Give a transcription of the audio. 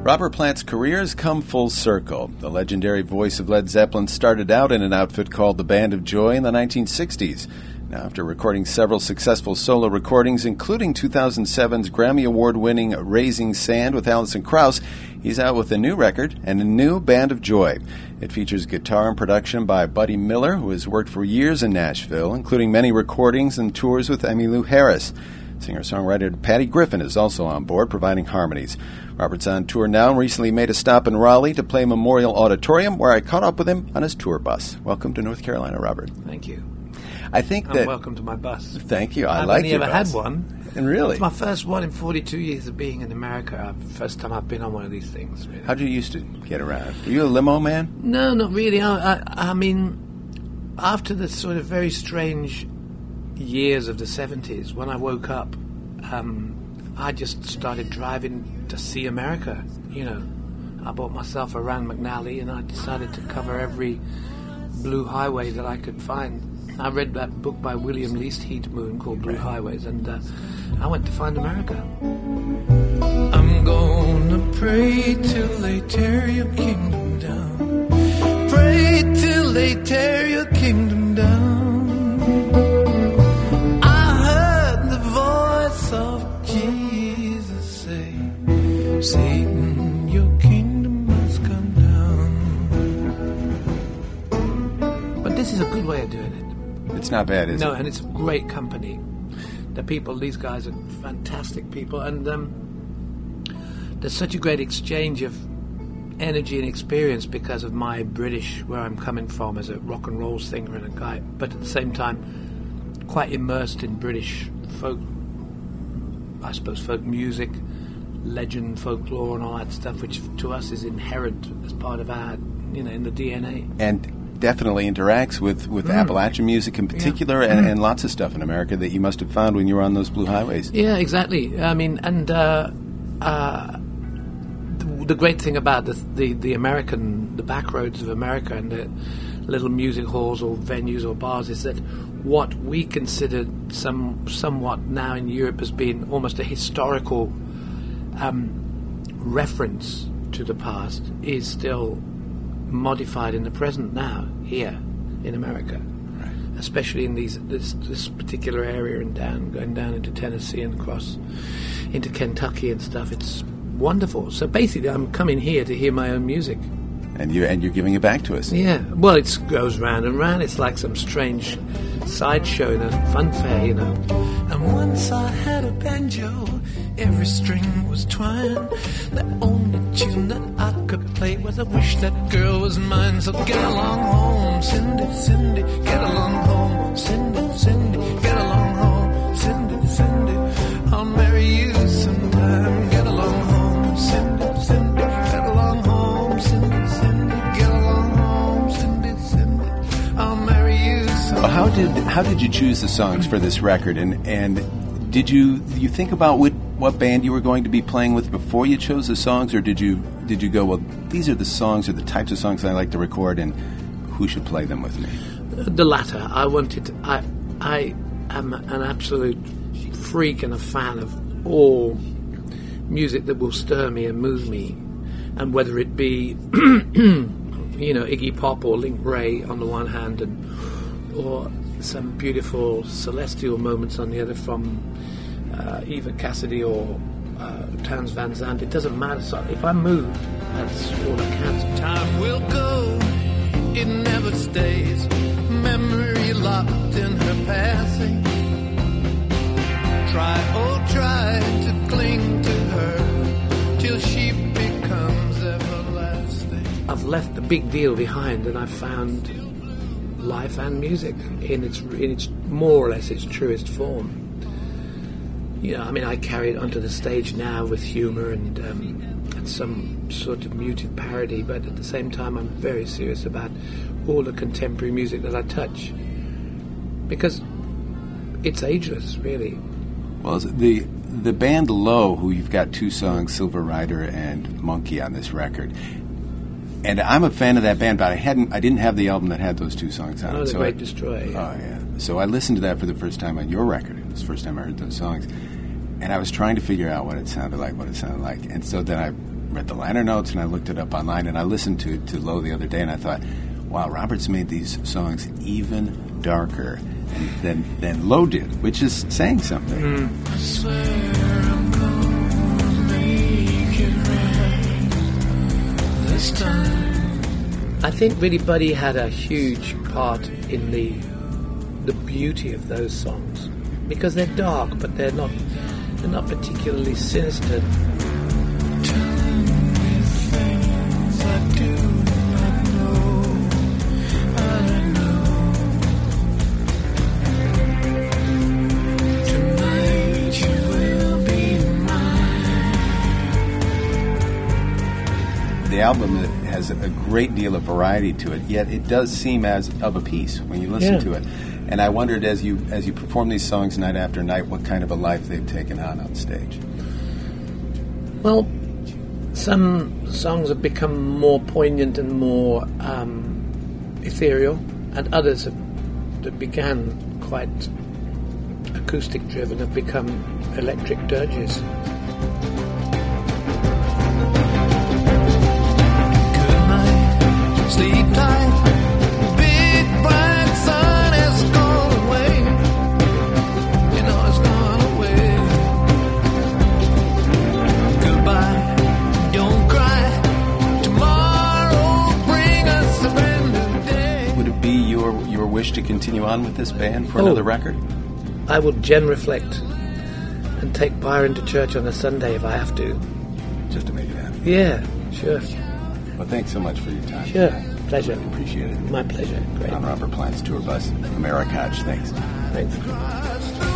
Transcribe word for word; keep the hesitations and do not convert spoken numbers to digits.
Robert Plant's career has come full circle. The legendary voice of Led Zeppelin started out in an outfit called the Band of Joy in the nineteen sixties. Now, after recording several successful solo recordings, including two thousand seven's Grammy Award-winning Raising Sand with Alison Krauss, he's out with a new record and a new Band of Joy. It features guitar and production by Buddy Miller, who has worked for years in Nashville, including many recordings and tours with Emmylou Harris. Singer-songwriter Patty Griffin is also on board, providing harmonies. Robert's on tour now and recently made a stop in Raleigh to play Memorial Auditorium, where I caught up with him on his tour bus. Welcome to North Carolina, Robert. Thank you. I think and that... welcome to my bus. Thank you. I I've like only your ever bus. had one. And really? It's my first one in forty-two years of being in America. First time I've been on one of these things. Really. How did you used to get around? Were you a limo man? No, not really. I, I, I mean, after the sort of very strange years of the seventies, when I woke up, um, I just started driving to see America. You know, I bought myself a Rand McNally, and I decided to cover every blue highway that I could find. I read that book by William Least Heat Moon called Blue Highways, and uh, I went to find America. I'm gonna pray till they tear your kingdom down. Pray till they tear your kingdom down. I heard the voice of Jesus say, Satan, your kingdom must come down. But this is a good way of doing it. It's not bad, is no, it? No, and it's great company. The people, these guys are fantastic people, and um, there's such a great exchange of energy and experience because of my British, where I'm coming from as a rock and roll singer and a guy, but at the same time quite immersed in British folk, I suppose folk music, legend, folklore and all that stuff, which to us is inherent as part of our, you know, in the D N A. And definitely interacts with, with mm. Appalachian music in particular, yeah. and, mm. and lots of stuff in America that you must have found when you were on those blue highways. Yeah, exactly. I mean, and uh, uh, the, the great thing about the, the the American, the back roads of America and the little music halls or venues or bars is that what we consider some somewhat now in Europe as being almost a historical um, reference to the past is still modified in the present now here in America, right. Especially in these this, this particular area and down going down into Tennessee and across into Kentucky and stuff. It's wonderful. So basically, I'm coming here to hear my own music, and you and you're giving it back to us. Yeah. Well, it goes round and round. It's like some strange sideshow in a fun fair, you know. And once I had a banjo. Every string was twine. The only tune that I could play was I wish that girl was mine. So get along home, Cindy, Cindy. Get along home, Cindy, Cindy. Get along home, Cindy, Cindy. I'll marry you sometime. Get along home, Cindy, Cindy. Get along home, Cindy, Cindy. Get along home, Cindy, Cindy. I'll marry you sometime. Well, how did how did you choose the songs for this record, and and did you you think about what what band you were going to be playing with before you chose the songs, or did you did you go, well, these are the songs or the types of songs I like to record, and who should play them with me? The latter. I wanted. I I am an absolute freak and a fan of all music that will stir me and move me, and whether it be you know Iggy Pop or Link Ray on the one hand, and or some beautiful celestial moments on the other from Uh, Eva Cassidy or uh, Townes Van Zandt. It doesn't matter. So if I move, that's all that counts. Time will go, it never stays. Memory locked in her passing. Try, oh try to cling to her till she becomes everlasting. I've left a big deal behind, and I've found life and music in its in its more or less its truest form. You know, I mean, I carry it onto the stage now with humour and, um, and some sort of muted parody, but at the same time I'm very serious about all the contemporary music that I touch, because it's ageless, really. Well, the the band Low, who you've got two songs, Silver Rider and Monkey, on this record, and I'm a fan of that band, but I hadn't, I didn't have the album that had those two songs on oh, it. The so Great I, Destroyer. Yeah. Oh yeah. So I listened to that for the first time on your record. It was the first time I heard those songs. And I was trying to figure out what it sounded like, what it sounded like. And so then I read the liner notes and I looked it up online, and I listened to, to Low the other day, and I thought, wow, Robert's made these songs even darker than, than Low did, which is saying something. Mm. I swear I'm gonna make it right this time. I think really Buddy had a huge part in the the beauty of those songs, because they're dark, but they're not they're not particularly sinister. Telling me things I do not know. I know tonight you will be mine. The album has a great deal of variety to it, yet it does seem as of a piece when you listen Yeah. to it. And I wondered, as you as you perform these songs night after night, what kind of a life they've taken on on stage. Well, some songs have become more poignant and more um, ethereal, and others have, that began quite acoustic driven have become electric dirges. Good night, sleep tight. Big bright sun has gone away. You know it's gone away. Goodbye, don't cry. Tomorrow bring us a brand new day. Would it be your your wish to continue on with this band for Oh. another record? I would genuflect and take Byron to church on a Sunday if I have to. Just to make it happen. Yeah, sure. Well, thanks so much for your time. Sure. today. Pleasure. Really appreciate it. My pleasure. Great. On Robert Plant's tour bus, Americatch. Thanks. Thanks. Across the